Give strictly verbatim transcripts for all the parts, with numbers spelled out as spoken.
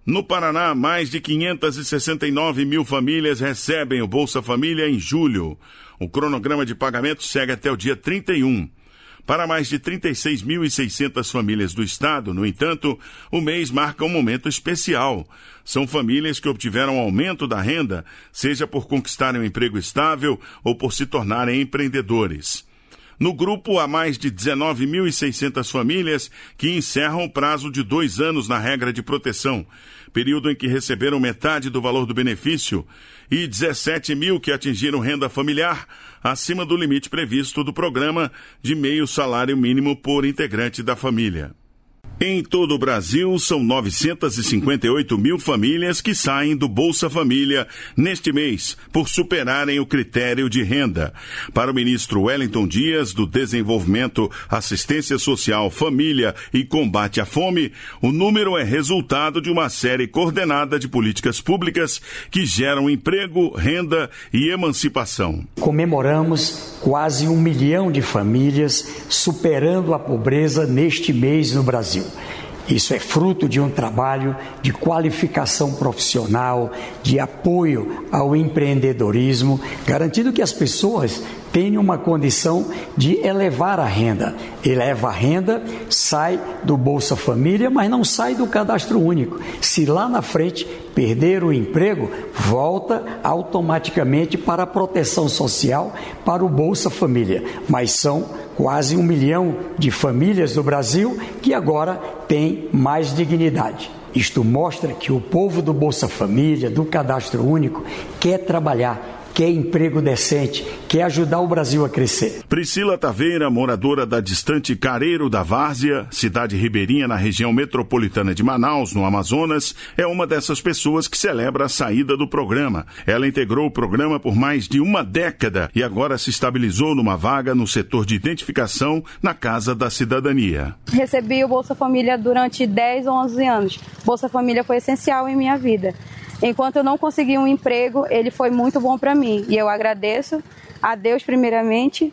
No Paraná, mais de quinhentas e sessenta e nove mil famílias recebem o Bolsa Família em julho. O cronograma de pagamento segue até o dia trinta e um. Para mais de trinta e seis mil e seiscentas famílias do estado, no entanto, o mês marca um momento especial. São famílias que obtiveram aumento da renda, seja por conquistarem um emprego estável ou por se tornarem empreendedores. No grupo, há mais de dezenove mil e seiscentas famílias que encerram o prazo de dois anos na regra de proteção, período em que receberam metade do valor do benefício, e dezessete mil que atingiram renda familiar acima do limite previsto do programa de meio salário mínimo por integrante da família. Em todo o Brasil, são novecentas e cinquenta e oito mil famílias que saem do Bolsa Família neste mês, por superarem o critério de renda. Para o ministro Wellington Dias, do Desenvolvimento, Assistência Social, Família e Combate à Fome, o número é resultado de uma série coordenada de políticas públicas que geram emprego, renda e emancipação. Comemoramos quase um milhão de famílias superando a pobreza neste mês no Brasil. Isso é fruto de um trabalho de qualificação profissional, de apoio ao empreendedorismo, garantindo que as pessoas tenham uma condição de elevar a renda. Eleva a renda, sai do Bolsa Família, mas não sai do cadastro único. Se lá na frente perder o emprego, volta automaticamente para a proteção social, para o Bolsa Família. Mas são quase um milhão de famílias do Brasil que agora têm mais dignidade. Isto mostra que o povo do Bolsa Família, do Cadastro Único, quer trabalhar, quer emprego decente, quer ajudar o Brasil a crescer. Priscila Taveira, moradora da distante Careiro da Várzea, cidade ribeirinha na região metropolitana de Manaus, no Amazonas, é uma dessas pessoas que celebra a saída do programa. Ela integrou o programa por mais de uma década e agora se estabilizou numa vaga no setor de identificação na Casa da Cidadania. Recebi o Bolsa Família durante dez ou onze anos. Bolsa Família foi essencial em minha vida. Enquanto eu não consegui um emprego, ele foi muito bom para mim. E eu agradeço a Deus primeiramente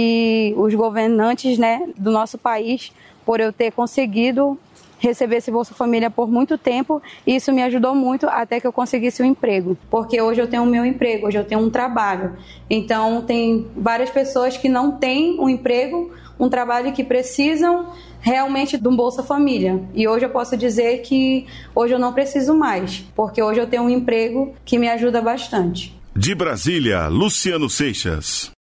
e os governantes, né, do nosso país por eu ter conseguido receber esse Bolsa Família por muito tempo. E isso me ajudou muito até que eu conseguisse um emprego. Porque hoje eu tenho o meu emprego, hoje eu tenho um trabalho. Então tem várias pessoas que não têm um emprego, um trabalho que precisam realmente de um Bolsa Família. E hoje eu posso dizer que hoje eu não preciso mais, porque hoje eu tenho um emprego que me ajuda bastante. De Brasília, Luciano Seixas.